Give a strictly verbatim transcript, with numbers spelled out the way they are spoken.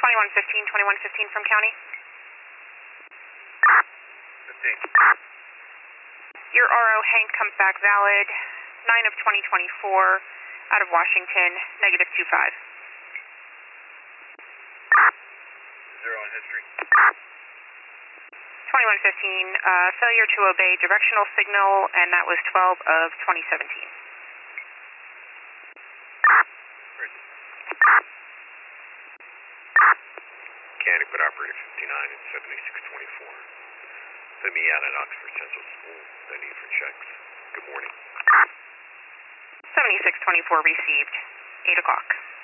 twenty-one fifteen, twenty-one fifteen from county. fifteen. Your R O Hank comes back valid, nine of twenty twenty-four, out of Washington, negative two five. Zero on history. twenty-one fifteen, uh, failure to obey directional signal, and that was twelve of twenty seventeen. Connecticut operator fifty-nine and seventy-six twenty-four. Put me out at Oxford Central School. No need for checks. Good morning. seventy-six twenty-four received, eight o'clock.